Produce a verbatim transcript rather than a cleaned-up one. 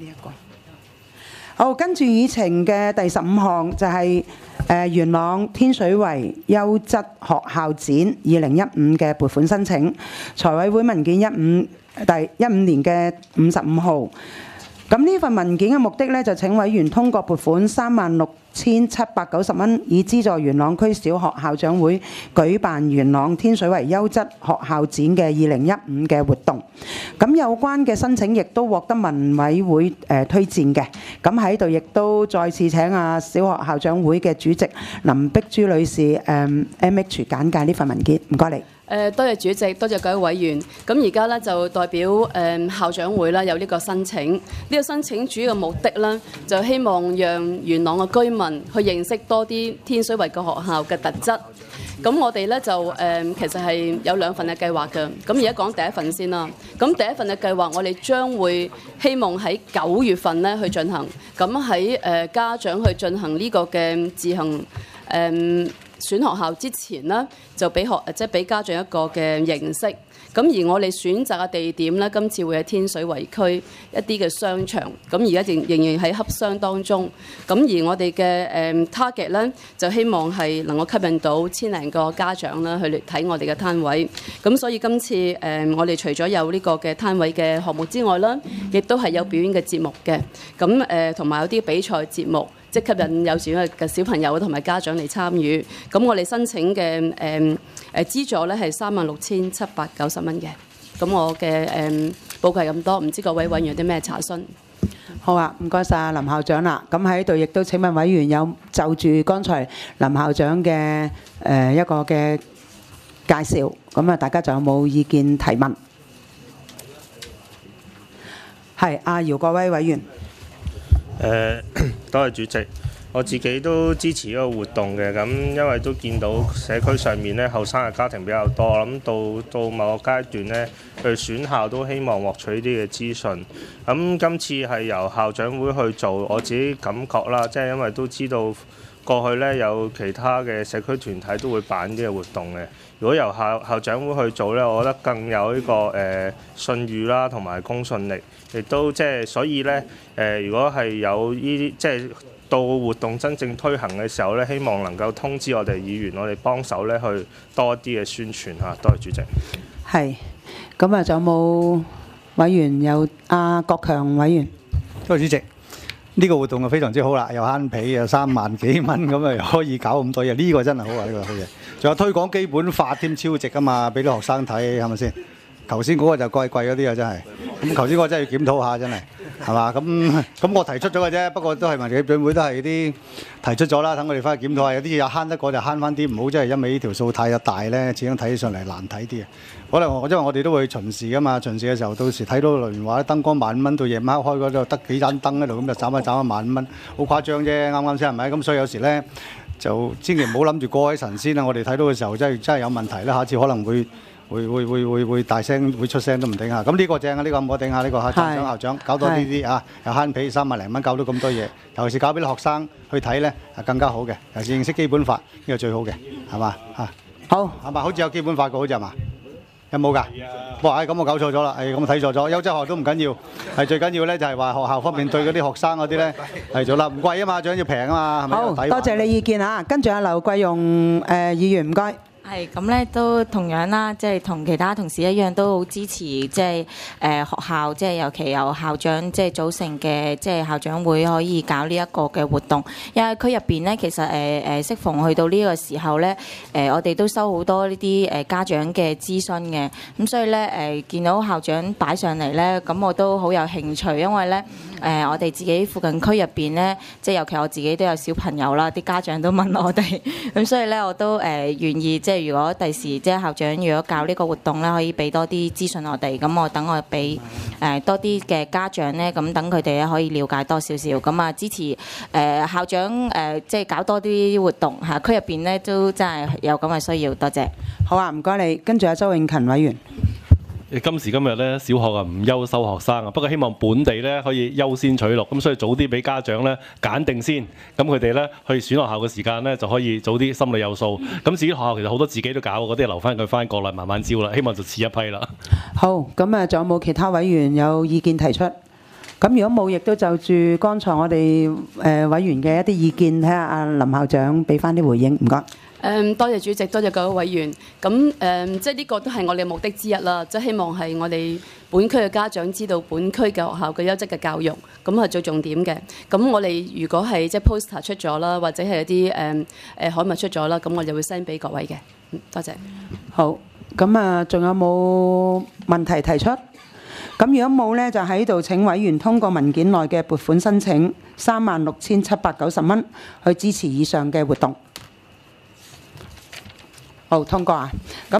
呢一個。好，跟住議程嘅第十五項就係誒元朗天水圍優質學校展二零一五嘅撥款申請，財委會文件一五第一五年嘅五十五號。咁呢份文件嘅目的咧，就請委員通過撥款三萬六千七百九十蚊，以資助元朗區小學校長會舉辦元朗天水圍優質學校展嘅二零一五嘅活動。咁有關嘅申請亦都獲得文委會誒、呃、推薦嘅。咁喺度亦都再次請啊小學校長會嘅主席林碧珠女士誒、嗯、M H 簡介呢份文件，唔該你。 誒多謝主席，多謝各位委員。咁而家咧就代表誒校長會啦有呢個申請。呢、這個申請主要嘅目的咧，就希望讓元朗嘅居民去認識多啲天水圍嘅學校嘅特質。咁我哋咧就誒、呃、其實係有兩份嘅計劃嘅。咁而家講第一份先啦。咁第一份嘅計劃，我哋將會希望喺九月份咧去進行。咁喺誒家長去進行呢個嘅自行誒。呃選學校之前呢，就俾學即係俾家長一個嘅認識。咁而我哋選擇嘅地點呢，今次會喺天水圍區一啲嘅商場。咁而家仍仍然喺洽商當中。咁而我哋嘅誒 target 呢，就希望係能夠吸引到千零個家長啦去嚟睇我哋嘅攤位。咁所以今次誒、呃、我哋除咗有呢個嘅攤位嘅項目之外啦，亦都係有表演嘅節目嘅。咁誒同埋有啲比賽節目。即吸引幼稚園嘅小朋友同埋家長嚟參與，咁我哋申請嘅誒誒資助咧係三萬六千七百九十蚊嘅。咁我嘅誒、嗯、報告係咁多，唔知各位委員有啲咩查詢？ 好啊，唔該晒林校長啦。咁喺度亦都請問委員有就住剛才林校長嘅誒、呃、一個嘅介紹，咁啊大家仲有冇意見提問？係阿姚國威委員。 誒、呃，多謝主席，我自己都支持呢個活動嘅。咁因為都見到社區上面咧後生嘅家庭比較多，咁到到某個階段咧，去選校都希望獲取呢啲嘅資訊。咁今次係由校長會去做，我自己感覺啦，即係因為都知道過去咧有其他嘅社區團體都會辦呢個活動嘅。如果由校校長會去做咧，我覺得更有呢、這個誒、呃、信譽啦，同埋公信力，亦都即係所以咧誒、呃，如果係有呢啲即係到活動真正推行嘅時候咧，希望能夠通知我哋議員，我哋幫手咧去多啲嘅宣傳嚇。多謝主席。 係，咁啊，仲有冇委員有阿國強委員？ 多謝主席。呢個活動就非常之好啦，又慳皮又三萬幾蚊咁啊，又可以搞咁多嘢，呢個真係好啊！呢個好嘢，仲有推廣基本法添，超值啊嘛，俾啲學生睇係咪先？頭先嗰個就貴貴嗰啲啊，真係。咁頭先嗰個真係要檢討下，真係係嘛？咁咁我提出咗嘅啫，不過都係民協總會都係啲提出咗啦，等我哋翻去檢討下，有啲嘢慳得過就慳翻啲，唔好真係因為呢條數太大咧，始終睇起上嚟難睇啲啊。可能我因為我哋都會巡視噶嘛，巡視嘅時候到時睇到例如話燈光萬蚊，到夜晚開嗰度得幾盞燈喺度，咁就斬一斬一萬蚊，好誇張啫，啱啱先係咪？咁所以有時咧就千祈唔好諗住過喺神仙啦。我哋睇到嘅時候真係真係有問題啦，下次可能會會會會會會大聲會出聲都唔定啊。咁呢個正啊，呢、呢個唔好定啊，呢、呢個校長校長搞多啲啲啊，又慳皮三萬零蚊，搞到咁多嘢，尤其是搞俾啲學生去睇咧，係更加好嘅，尤其是認識基本法呢、呢個最好嘅，係嘛嚇？好係嘛？好似有基本法嘅好似係嘛？有冇㗎？哇！咁我搞錯咗啦，係咁我睇錯咗。優質學校都唔緊要，係最緊要咧就係話學校方面對嗰啲學生嗰啲咧係做啦，唔貴啊嘛，最緊要平啊嘛，係咪？ 好，多謝你意見啊！跟住阿劉桂容誒議員，唔該。 係咁咧，都同樣啦，即係同其他同事一樣，都好支持即係誒學校，即係尤其由校長即係組成嘅，即係校長會可以搞呢一個嘅活動。因為區入邊咧，其實誒誒適逢去到呢個時候咧，誒我哋都收好多呢啲誒家長嘅諮詢嘅，咁所以咧誒見到校長擺上嚟咧，咁我都好有興趣，因為咧誒我哋自己附近區入邊咧，即係尤其我自己都有小朋友啦，啲家長都問我哋，咁所以咧我都誒願意即係。如果第時即係校長如果搞呢個活動咧，可以俾多啲資訊我哋，咁我等我俾誒多啲嘅家長咧，咁等佢哋咧可以了解多少少，咁啊支持誒校長誒即係搞多啲活動嚇，區入邊咧都真係有咁嘅需要，多謝。 好啊，唔該你。跟住阿周永勤委員。 今時今日咧，小學啊唔優收學生啊，不過希望本地咧可以優先取錄，咁所以早啲俾家長咧揀定先，咁佢哋咧去選學校嘅時間咧就可以早啲心裏有數。咁至於學校其實好多自己都搞，嗰啲留翻佢翻國內慢慢招啦，希望就遲一批啦。 好，咁啊，仲有冇其他委員有意見提出？ 咁如果冇，亦都就住剛才我哋誒委員嘅一啲意見，睇下阿林校長俾翻啲回應，唔該。 誒多謝主席，多謝各位委員。咁誒，即係呢個都係我哋嘅目的之一啦。即係希望係我哋本區嘅家長知道本區嘅學校嘅優質嘅教育，咁係最重點嘅。咁我哋如果係即係 poster 出咗啦，或者係一啲誒誒刊物出咗啦，咁我就會 send 俾各位嘅。嗯，多謝。 好，咁啊，仲有冇問題提出？咁如果冇呢，就喺度請委員通過文件內嘅撥款申請三萬六千七百九十蚊，去支持以上嘅活動。好，通過啊。咁